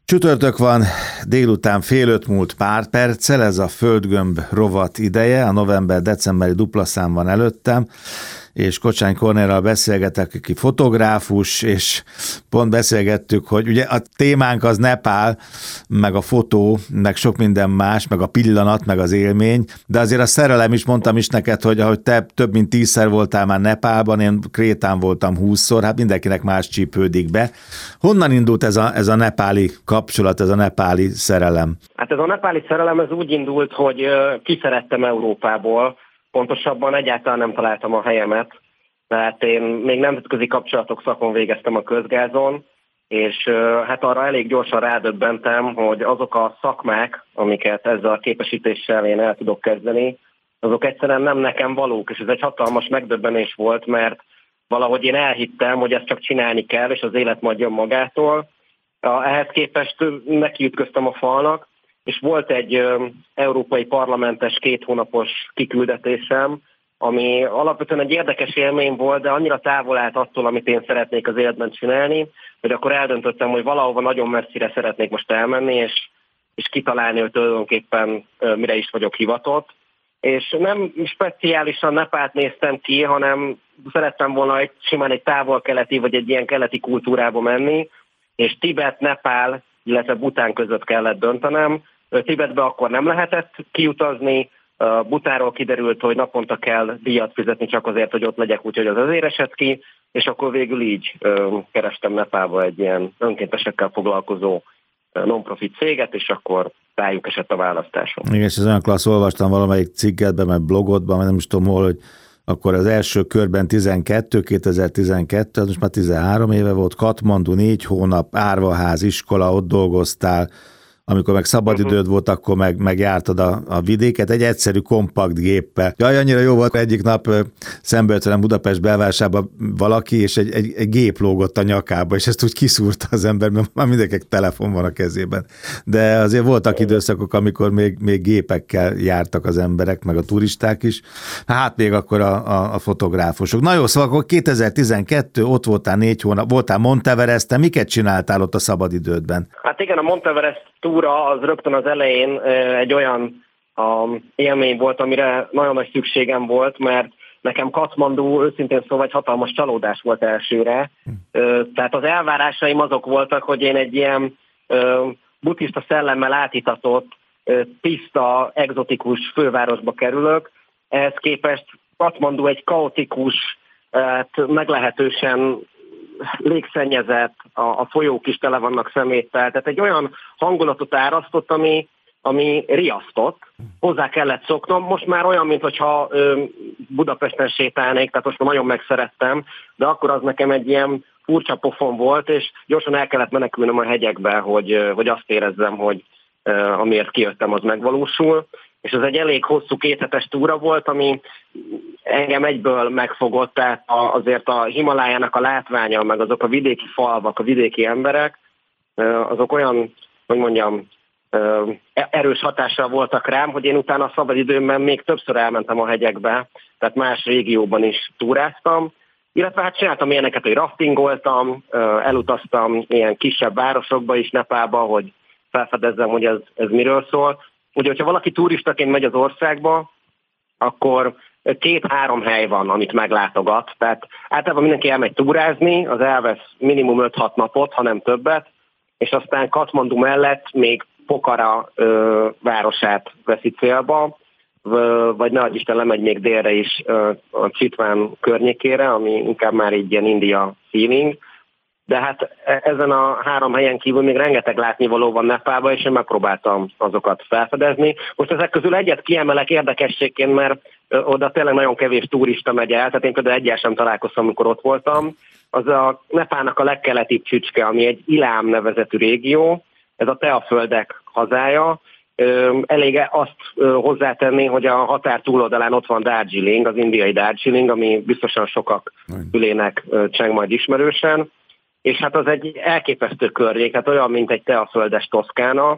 Csütörtök van, délután 4:30 múlt pár perccel, ez a Földgömb rovat ideje, a november-decemberi duplaszám van előttem, és Kocsány Kornélral beszélgetek, aki fotográfus, és pont beszélgettük, hogy ugye a témánk az Nepál, meg a fotó, meg sok minden más, meg a pillanat, meg az élmény, de azért a szerelem is, mondtam is neked, hogy ahogy te több mint 10-szer voltál már Nepálban, én Krétán voltam 20-szor, hát mindenkinek más csípődik be. Honnan indult ez a nepáli kapcsolat, ez a nepáli szerelem? Hát ez a nepáli szerelem ez úgy indult, hogy kiszerettem Európából, pontosabban egyáltalán nem találtam a helyemet, tehát én még nemzetközi kapcsolatok szakon végeztem a közgázon, és hát arra elég gyorsan rádöbbentem, hogy azok a szakmák, amiket ezzel a képesítéssel én el tudok kezdeni, azok egyszerűen nem nekem valók, és ez egy hatalmas megdöbbenés volt, mert valahogy én elhittem, hogy ezt csak csinálni kell, és az élet majd jön magától. Ehhez képest nekiütköztem a falnak, és volt egy európai parlamentes 2 hónapos kiküldetésem, ami alapvetően egy érdekes élmény volt, de annyira távol állt attól, amit én szeretnék az életben csinálni, hogy akkor eldöntöttem, hogy valahova nagyon messzire szeretnék most elmenni, és kitalálni, hogy tulajdonképpen mire is vagyok hivatott. És nem speciálisan Nepált néztem ki, hanem szerettem volna simán egy távol-keleti vagy egy ilyen keleti kultúrába menni, és Tibet, Nepál, illetve Bhután között kellett döntenem. Tibetbe akkor nem lehetett kiutazni, Bhutánról kiderült, hogy naponta kell díjat fizetni csak azért, hogy ott legyek, úgyhogy az azért esett ki, és akkor végül így kerestem Nepálba egy ilyen önkéntesekkel foglalkozó non-profit céget, és akkor rájuk esett a választásom. Igen, és ez olyan klassz, olvastam valamelyik cikkedben, meg blogodban, nem is tudom hol, hogy akkor az első körben 2012, az most már 13 éve volt, Katmandu, 4 hónap, árvaház, iskola, ott dolgoztál, amikor meg szabadidőd volt, akkor meg jártad a vidéket, egy egyszerű kompakt géppel. Jaj, annyira jó volt, egyik nap szembe jött velem Budapest belvárosában valaki, és egy gép lógott a nyakába, és ezt úgy kiszúrta az ember, mert már mindenkinek telefon van a kezében. De azért voltak időszakok, amikor még gépekkel jártak az emberek, meg a turisták is. Hát még akkor a fotográfusok. Na jó, szóval akkor 2012, ott voltál 4 hónap, voltál Monteveresten, miket csináltál ott a szabadidődben? Hát igen, a Monteverest túra az rögtön az elején egy olyan élmény volt, amire nagyon nagy szükségem volt, mert nekem Katmandu őszintén szóval egy hatalmas csalódás volt elsőre. Tehát az elvárásaim azok voltak, hogy én egy ilyen buddhista szellemmel átitatott, tiszta, egzotikus fővárosba kerülök. Ehhez képest Katmandu egy kaotikus, meglehetősen légszennyezett, a folyók is tele vannak szeméttel, tehát egy olyan hangulatot árasztott, ami riasztott, hozzá kellett szoknom. Most már olyan, mintha Budapesten sétálnék, tehát most már nagyon megszerettem, de akkor az nekem egy ilyen furcsa pofon volt, és gyorsan el kellett menekülnöm a hegyekbe, hogy azt érezzem, hogy amiért kijöttem, az megvalósul. És ez egy elég hosszú 2 hetes túra volt, ami engem egyből megfogott, tehát azért a Himalájának a látványa, meg azok a vidéki falvak, a vidéki emberek, azok olyan, hogy mondjam, erős hatással voltak rám, hogy én utána a szabadidőmben még többször elmentem a hegyekbe, tehát más régióban is túráztam, illetve hát csináltam ilyeneket, hogy raftingoltam, elutaztam ilyen kisebb városokba is Nepálba, hogy felfedezzem, hogy ez miről szól. Ugye, hogyha valaki turistaként megy az országba, akkor 2-3 hely van, amit meglátogat. Tehát általában mindenki elmegy túrázni, az elvesz minimum 5-6 napot, ha nem többet, és aztán Katmandu mellett még Pokhara városát veszi célba, vagy ne adj Isten, lemegy még délre is a Chitwan környékére, ami inkább már így ilyen India feeling. De hát ezen a 3 helyen kívül még rengeteg látnivaló van Nepálban, és én megpróbáltam azokat felfedezni. Most ezek közül egyet kiemelek érdekességként, mert oda tényleg nagyon kevés turista megy el, tehát én például egyáltalán sem találkoztam, amikor ott voltam. Az a Nepálnak a legkeletibb csücske, ami egy Ilám nevezetű régió, ez a teaföldek hazája. Elég azt hozzátenni, hogy a határ túloldalán ott van Darjeeling, az indiai Darjeeling, ami biztosan sokak fülének cseng majd ismerősen. És hát az egy elképesztő környék, hát olyan, mint egy teaföldes Toszkána,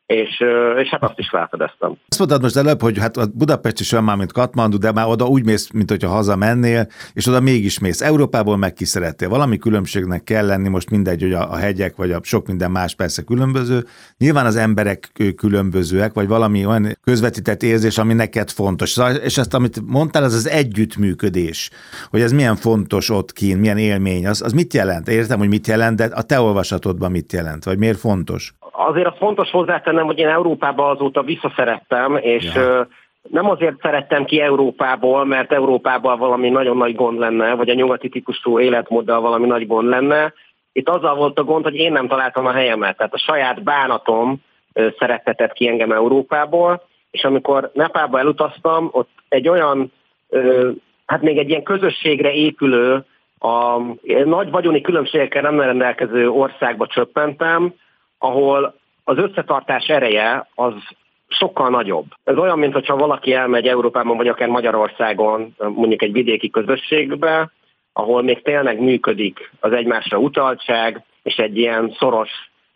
és hát azt is felfedeztem. Azt mondtad most előbb, hogy hát a Budapest is olyan már, mint Katmandu, de már oda úgy mész, mint hogyha hazamennél, és oda mégis mész. Európából meg ki szerettél. Valami különbségnek kell lenni, most mindegy, hogy a hegyek, vagy a sok minden más persze különböző. Nyilván az emberek különbözőek, vagy valami olyan közvetített érzés, ami neked fontos. És ezt, amit mondtál, az az együttműködés, hogy ez milyen fontos ott kint, milyen élmény, az mit jelent? Értem, hogy mit jelent, de a te olvasatodban mit jelent, vagy miért fontos? Azért az fontos hozzátennem, hogy én Európába azóta visszaszerettem, és nem azért szerettem ki Európából, mert Európában valami nagyon nagy gond lenne, vagy a nyugati típusú életmóddal valami nagy gond lenne. Itt azzal volt a gond, hogy én nem találtam a helyemet. Tehát a saját bánatom szerettetett ki engem Európából, és amikor Nepálba elutaztam, ott egy olyan, hát még egy ilyen közösségre épülő, a nagy vagyoni különbségekkel nem rendelkező országba csöppentem, ahol az összetartás ereje az sokkal nagyobb. Ez olyan, mintha valaki elmegy Európában, vagy akár Magyarországon, mondjuk egy vidéki közösségbe, ahol még tényleg működik az egymásra utaltság, és egy ilyen szoros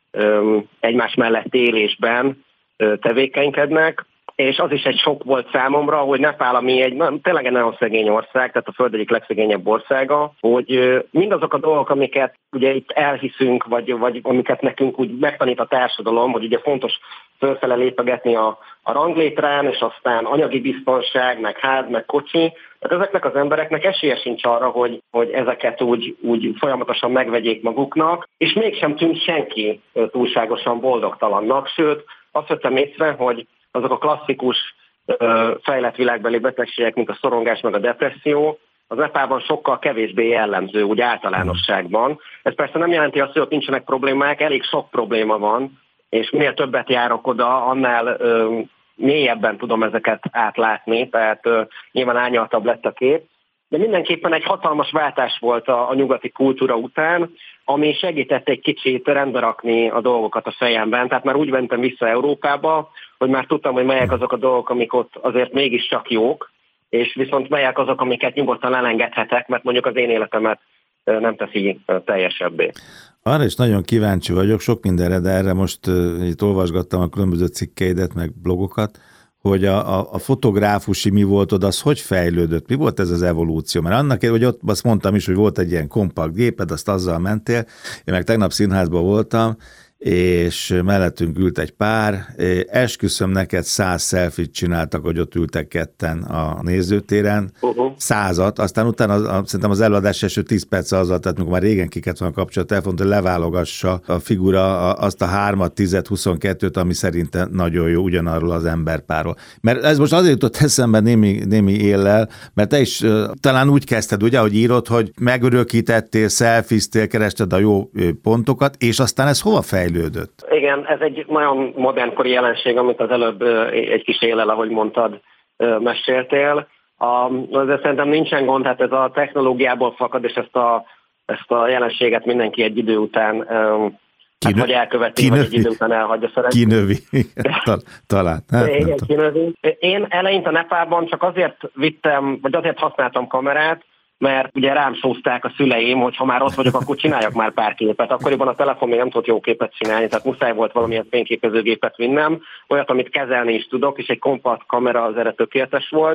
egymás mellett élésben tevékenykednek, és az is egy sok volt számomra, hogy Nepál, ami tényleg egy nagyon szegény ország, tehát a föld egyik legszegényebb országa, hogy mindazok a dolgok, amiket ugye itt elhiszünk, vagy amiket nekünk úgy megtanít a társadalom, hogy ugye fontos fölfele lépegetni a ranglétrán, és aztán anyagi biztonság, meg ház, meg kocsi, tehát ezeknek az embereknek esélye sincs arra, hogy ezeket úgy folyamatosan megvegyék maguknak, és mégsem tűnt senki túlságosan boldogtalannak, sőt, azt vettem észre, hogy azok a klasszikus fejlett világbeli betegségek, mint a szorongás meg a depresszió, az Nepálban sokkal kevésbé jellemző, úgy általánosságban. Ez persze nem jelenti azt, hogy ott nincsenek problémák, elég sok probléma van, és minél többet járok oda, annál mélyebben tudom ezeket átlátni, tehát nyilván árnyaltabb lett a kép. De mindenképpen egy hatalmas váltás volt a nyugati kultúra után, ami segített egy kicsit rendbe rakni a dolgokat a fejemben. Tehát már úgy mentem vissza Európába, hogy már tudtam, hogy melyek azok a dolgok, amik ott azért mégiscsak jók, és viszont melyek azok, amiket nyugodtan elengedhetek, mert mondjuk az én életemet nem teszi teljesebbé. Arra is nagyon kíváncsi vagyok, sok mindenre, de erre most itt olvasgattam a különböző cikkeidet, meg blogokat, hogy a fotográfusi mi volt oda, az hogy fejlődött? Mi volt ez az evolúció? Mert annak, hogy ott azt mondtam is, hogy volt egy ilyen kompakt géped, azt azzal mentél. Én meg tegnap színházban voltam, és mellettünk ült egy pár, esküszöm neked 100 selfie-t csináltak, hogy ott ültek ketten a nézőtéren, 100-at, aztán utána szerintem az előadás első 10 perc azzal, tehát mikor már régen kiket van a kapcsolat, telefont, hogy leválogassa a figura azt a 3-at, 10-et, 22-t, ami szerintem nagyon jó ugyanarról az emberpárról. Mert ez most azért jutott eszembe némi éllel, mert te is talán úgy kezdted, ugye, hogy írod, hogy megörökítettél, selfiztél, kerested a jó pontokat, és aztán ez hova fejlődött? Igen, ez egy nagyon modernkori jelenség, amit az előbb egy kis éllel, ahogy mondtad, meséltél. Azért szerintem nincsen gond, hát ez a technológiából fakad, és ezt a jelenséget mindenki egy idő után vagy elköveti, vagy egy idő után elhagyja szeretni. Kinövi, talán. Igen, kinövi. Én eleinte Nepálban csak azért vittem, vagy azért használtam kamerát, mert ugye rám sózták a szüleim, hogy ha már ott vagyok, akkor csináljak már pár képet. Akkoriban a telefon még nem tudott jó képet csinálni, tehát muszáj volt valamilyen fényképezőgépet vinnem, olyat, amit kezelni is tudok, és egy kompakt kamera az erre tökéletes volt.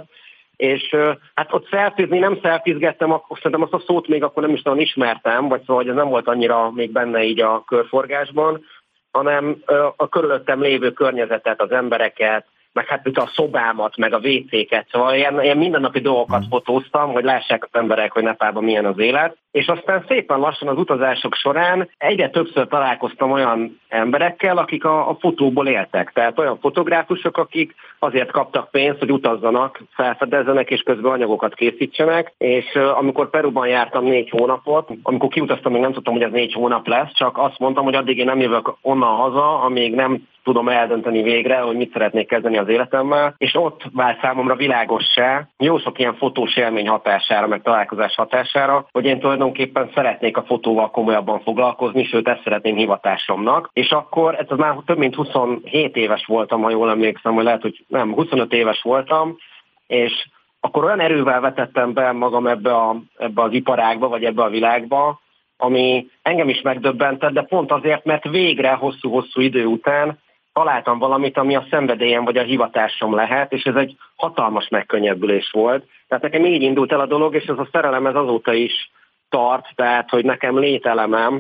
És hát ott szelfizni nem szelfizgettem, akkor szerintem azt a szót még akkor nem is nagyon ismertem, vagy szóval, hogy ez nem volt annyira még benne így a körforgásban, hanem a körülöttem lévő környezetet, az embereket, meg hát a szobámat, meg a WC-ket, szóval ilyen mindennapi dolgokat fotóztam, hogy lássák az emberek, hogy Nepálban milyen az élet. És aztán szépen lassan az utazások során egyre többször találkoztam olyan emberekkel, akik a fotóból éltek. Tehát olyan fotográfusok, akik azért kaptak pénzt, hogy utazzanak, felfedezzenek és közben anyagokat készítsenek. És amikor Peruban jártam 4 hónapot, amikor kiutaztam, még nem tudtam, hogy ez 4 hónap lesz, csak azt mondtam, hogy addig én nem jövök onnan haza, amíg nem tudom eldönteni végre, hogy mit szeretnék kezdeni az életemmel, és ott vált számomra világossá, jó sok ilyen fotós élmény hatására, meg találkozás hatására, hogy én tulajdonképpen szeretnék a fotóval komolyabban foglalkozni, sőt ezt szeretném hivatásomnak. És akkor, ez már több mint 27 éves voltam, ha jól emlékszem, vagy lehet, hogy nem, 25 éves voltam, és akkor olyan erővel vetettem be magam ebbe az iparágba, vagy ebbe a világba, ami engem is megdöbbentett, de pont azért, mert végre hosszú-hosszú idő után találtam valamit, ami a szenvedélyem vagy a hivatásom lehet, és ez egy hatalmas megkönnyebbülés volt. Tehát nekem így indult el a dolog, és ez a szerelem ez azóta is tart, tehát hogy nekem lételemem.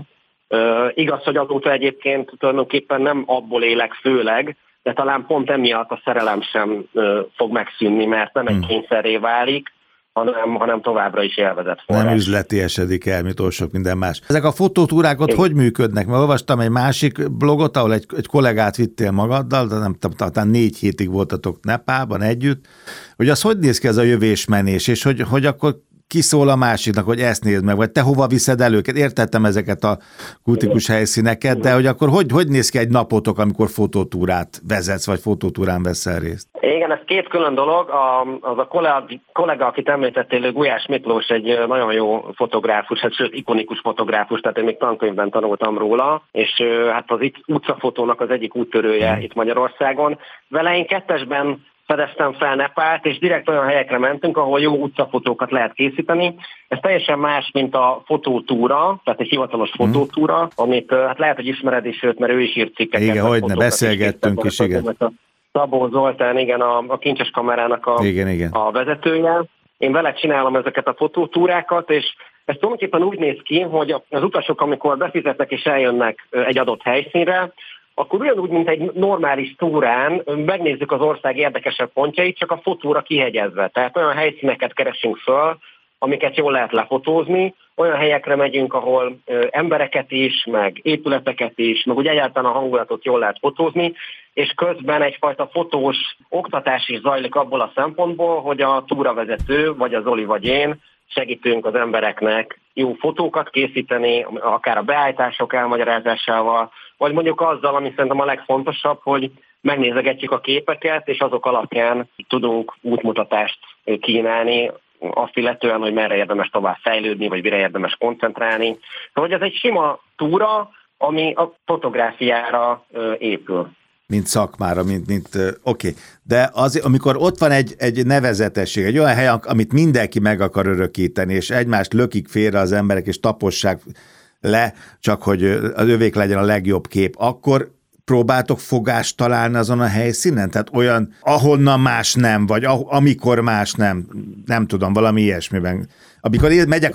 Igaz, hogy azóta egyébként tulajdonképpen nem abból élek főleg, de talán pont emiatt a szerelem sem fog megszűnni, mert nem egy kényszerré válik, hanem továbbra is élvezett forrás. Nem üzletiesedik el, mint oly sok minden más. Ezek a fotótúrák ott hogy működnek? Mert olvastam egy másik blogot, ahol egy kollégát vittél magaddal, de nem talán 4 hétig voltatok Nepálban együtt, hogy az hogy néz ki ez a jövésmenés, és hogy akkor kiszól a másiknak, hogy ezt nézd meg, vagy te hova viszed el őket? Értettem ezeket a kultikus helyszíneket, de hogy akkor hogy néz ki egy napotok, amikor fotótúrát vezetsz, vagy fotótúrán veszel részt? Igen, ez 2 külön dolog. Az a kollega, akit említettél, Gulyás Miklós egy nagyon jó fotográfus, sőt ikonikus fotográfus, tehát én még tankönyvben tanultam róla, és hát az utcafotónak az egyik úttörője itt Magyarországon. Vele én 2-esben fedeztem fel Nepált, és direkt olyan helyekre mentünk, ahol jó utcafotókat lehet készíteni. Ez teljesen más, mint a fotótúra, tehát egy hivatalos fotótúra, amit hát lehet, hogy ismered is őt, mert ő is írt cikkeket. Igen, hogyne, beszélgettünk is, igen. Szabó Zoltán, igen, a kincses kamerának a vezetője. Én vele csinálom ezeket a fotótúrákat, és ez tulajdonképpen úgy néz ki, hogy az utasok, amikor befizetnek és eljönnek egy adott helyszínre, akkor ugyanúgy, mint egy normális túrán megnézzük az ország érdekesebb pontjait, csak a fotóra kihegyezve. Tehát olyan helyszíneket keresünk föl, amiket jól lehet lefotózni, olyan helyekre megyünk, ahol embereket is, meg épületeket is, meg úgy egyáltalán a hangulatot jól lehet fotózni, és közben egyfajta fotós oktatás is zajlik abból a szempontból, hogy a túravezető, vagy az Zoli, vagy én segítünk az embereknek jó fotókat készíteni, akár a beállítások elmagyarázásával, vagy mondjuk azzal, ami szerintem a legfontosabb, hogy megnézegetjük a képeket, és azok alapján tudunk útmutatást kínálni, azt illetően, hogy merre érdemes tovább fejlődni, vagy mire érdemes koncentrálni. Szóval ez egy sima túra, ami a fotográfiára épül. Mint szakmára, oké. De amikor ott van egy nevezetesség, egy olyan hely, amit mindenki meg akar örökíteni, és egymást lökik félre az emberek, és tapossák le, csak hogy az övék legyen a legjobb kép, akkor próbáltok fogást találni azon a helyszínen? Tehát olyan, ahonnan más nem, vagy amikor más nem tudom, valami ilyesmiben. Amikor megyek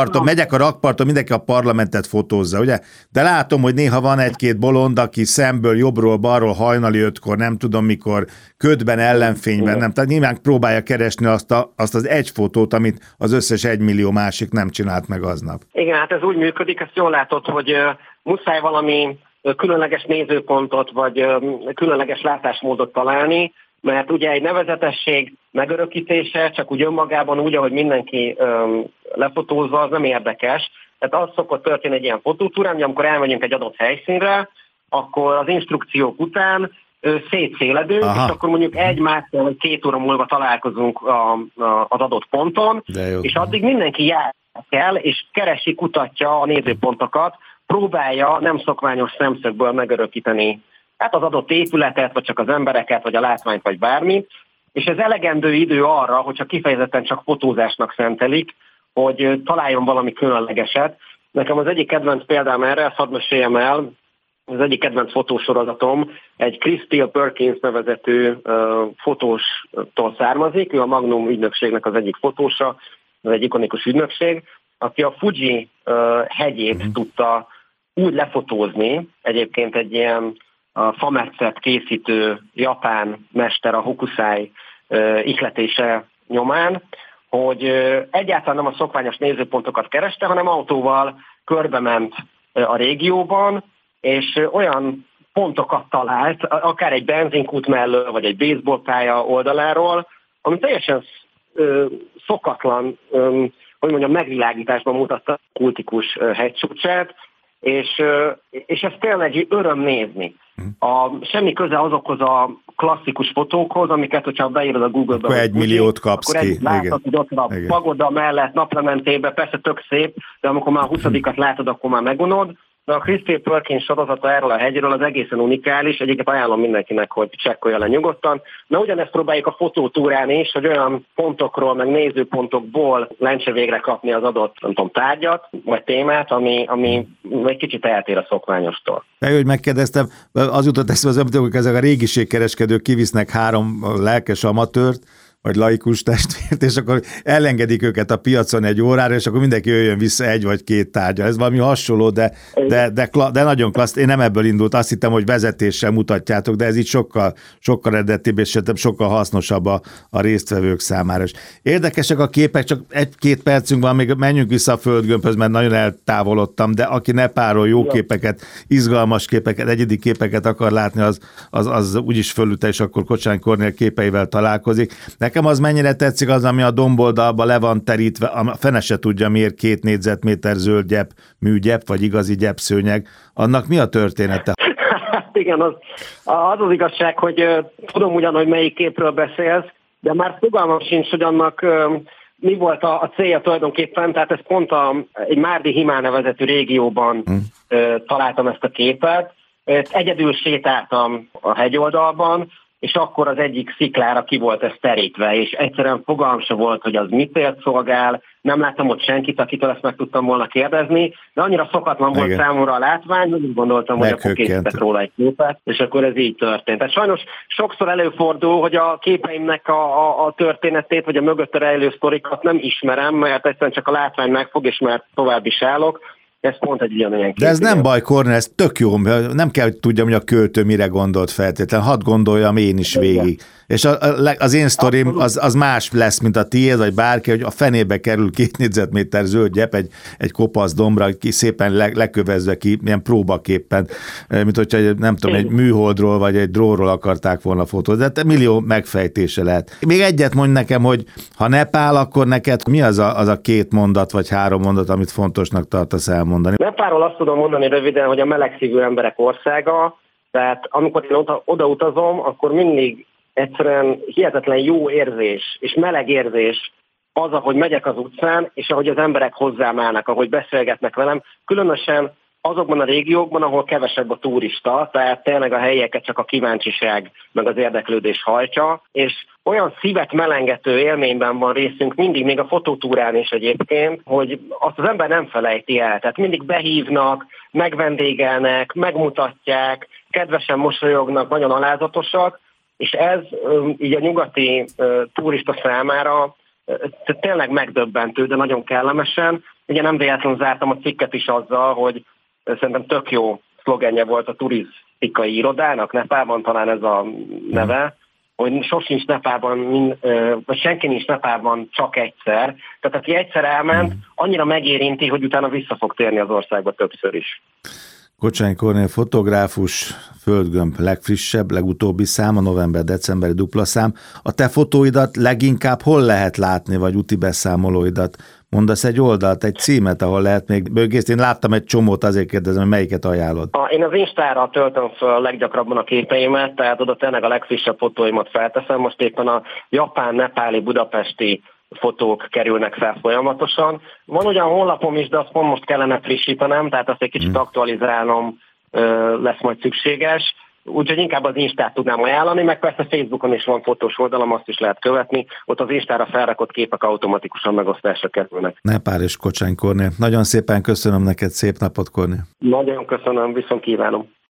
a rakparton, mindenki a parlamentet fotózza, ugye? De látom, hogy néha van 1-2 bolond, aki szemből, jobbról, balról, hajnali 5-kor, nem tudom mikor, ködben, ellenfényben, nem. Tehát nyilván próbálja keresni azt az egy fotót, amit az összes 1 millió másik nem csinált meg aznap. Igen, hát ez úgy működik, ezt jól látod, hogy muszáj valami különleges nézőpontot, vagy különleges látásmódot találni, mert ugye egy nevezetesség megörökítése csak úgy önmagában úgy, ahogy mindenki lefotózza, az nem érdekes. Tehát az szokott történni egy ilyen fotótúrán, hogy amikor elmegyünk egy adott helyszínre, akkor az instrukciók után szétszéledünk, és akkor mondjuk 1 másfél vagy 2 óra múlva találkozunk az adott ponton, és addig mindenki jár kell, és keresi, kutatja a nézőpontokat, próbálja nem szokványos szemszögből megörökíteni hát az adott épületet, vagy csak az embereket, vagy a látványt, vagy bármit, és ez elegendő idő arra, hogyha kifejezetten csak fotózásnak szentelik, hogy találjon valami különlegeset. Nekem az egyik kedvenc példám erre, ezt hadd meséljem el, az egyik kedvenc fotósorozatom egy Chris Steele Perkins nevezetű fotóstól származik, ő a Magnum ügynökségnek az egyik fotósa, ez egy ikonikus ügynökség, aki a Fuji hegyét tudta úgy lefotózni, egyébként egy ilyen fametszet készítő japán mester a Hokusai ihletése nyomán, hogy egyáltalán nem a szokványos nézőpontokat kereste, hanem autóval körbement a régióban, és olyan pontokat talált, akár egy benzinkút mellől, vagy egy baseballpálya oldaláról, ami teljesen szokatlan, hogy mondjam, megvilágításban mutatta a kultikus hegycsúcsát, és ez tényleg öröm nézni. Semmi köze azokhoz a klasszikus fotókhoz, amiket, hogyha beírod a Google-be, akkor 1 milliót kapsz ki. Akkor látod, hogy ott van a pagoda mellett, naplementébe, persze tök szép, de amikor már a 20-at látod, akkor már megunod. de a Christie Perkins sorozata erről a hegyről az egészen unikális, egyébként ajánlom mindenkinek, hogy csekkolja le nyugodtan. Na ugyanezt próbáljuk a fotótúrán is, hogy olyan pontokról, meg nézőpontokból lencse végre kapni az adott, nem tudom, tárgyat, vagy témát, ami egy kicsit eltér a szokványostól. De hogy megkérdeztem, az jutott eszembe az, hogy ezek a régiségkereskedők kivisznek 3 lelkes amatőrt, vagy laikus testvért, és akkor elengedik őket a piacon egy órára, és akkor mindenki jöjjön vissza 1 vagy 2 tárgyal. Ez valami hasonló, de nagyon klassz. Én nem ebből indult, azt hittem, hogy vezetéssel mutatjátok, de ez így sokkal eredetibb, és sokkal hasznosabb a résztvevők számára. És érdekesek a képek, csak 1-2 percünk van, még menjünk vissza a Földgömbhöz, mert nagyon eltávolodtam, de aki Nepálról jó képeket, izgalmas képeket, egyedi képeket akar látni, az úgyis fölülte, és akkor Kocsány Kornél képeivel találkozik. Nekem az mennyire tetszik az, ami a domboldalba le van terítve, a fene se tudja miért 2 négyzetméter zöld gyep, műgyep, vagy igazi gyepszőnyeg. Annak mi a története? Hát igen, az igazság, hogy tudom ugyan, hogy melyik képről beszélsz, de már fogalmam sincs, hogy annak mi volt a célja tulajdonképpen, tehát ez pont egy Márdi Himál nevezetű régióban találtam ezt a képet. Egyedül sétáltam a hegyoldalban, és akkor az egyik sziklára ki volt ez terítve, és egyszerűen fogalmam sem volt, hogy az mitért szolgál, nem láttam ott senkit, akitől ezt meg tudtam volna kérdezni, de annyira szokatlan volt számomra a látvány, hogy úgy gondoltam, hogy akkor készítek róla egy képet, és akkor ez így történt. Tehát sajnos sokszor előfordul, hogy a képeimnek a történetét, vagy a mögötte rejlő sztorikat nem ismerem, mert egyszerűen csak a látvány megfog, és mert tovább is állok. Ez pont egy ugyanolyan kép. De ez nem baj, Kornél, ez tök jó, nem kell, hogy tudjam, hogy a költő mire gondolt feltétlenül, hadd gondoljam én is végig. És az én sztorim az más lesz, mint a tiéd, vagy bárki, hogy a fenébe kerül 2 négyzetméter zöld gyep egy kopasz dombra, ki szépen lekövezve ki, ilyen próbaképpen, mint hogyha nem tudom, egy műholdról, vagy egy drónról akarták volna fotózni. De millió megfejtése lehet. Még egyet mondj nekem, hogy ha Nepál, akkor neked mi az a 2 mondat, vagy 3 mondat, amit fontosnak tartasz elmondani? Nepálról azt tudom mondani röviden, hogy a melegszívű emberek országa, tehát amikor én odautazom, akkor mindig egyszerűen hihetetlen jó érzés, és meleg érzés az, ahogy megyek az utcán, és ahogy az emberek hozzám állnak, ahogy beszélgetnek velem, különösen azokban a régiókban, ahol kevesebb a turista, tehát tényleg a helyieket csak a kíváncsiság meg az érdeklődés hajtja, és olyan szívet melengető élményben van részünk mindig, még a fotótúrán is egyébként, hogy azt az ember nem felejti el. Tehát mindig behívnak, megvendégelnek, megmutatják, kedvesen mosolyognak, nagyon alázatosak, és ez így a nyugati turista számára tényleg megdöbbentő, de nagyon kellemesen. Ugye nem véletlenül zártam a cikket is azzal, hogy szerintem tök jó szlogenje volt a turisztikai irodának, Nepálban talán ez a neve, hogy sosincs Nepálban, vagy senki nincs Nepálban csak egyszer. Tehát aki egyszer elment, annyira megérinti, hogy utána vissza fog térni az országba többször is. Kocsány Kornél fotográfus, Földgömb legfrissebb, legutóbbi száma, november-decemberi dupla szám. A te fotóidat leginkább hol lehet látni, vagy úti beszámolóidat? Mondasz egy oldalt, egy címet, ahol lehet még bőgészt? Én láttam egy csomót, azért kérdezem, hogy melyiket ajánlod. Én az Instára töltöm föl leggyakrabban a képeimet, tehát oda tényleg a legfrissebb fotóimat felteszem. Most éppen a japán, nepáli, budapesti fotók kerülnek fel folyamatosan. Van ugyan honlapom is, de azt pont most kellene frissítenem, tehát azt egy kicsit aktualizálnom lesz majd szükséges. Úgyhogy inkább az Instát tudnám ajánlani, meg persze Facebookon is van fotós oldalam, azt is lehet követni. Ott az Instára felrakott képek automatikusan megosztásra kerülnek. Nepál és Kocsány Kornél. Nagyon szépen köszönöm neked, szép napot, Kornél. Nagyon köszönöm, viszont kívánom.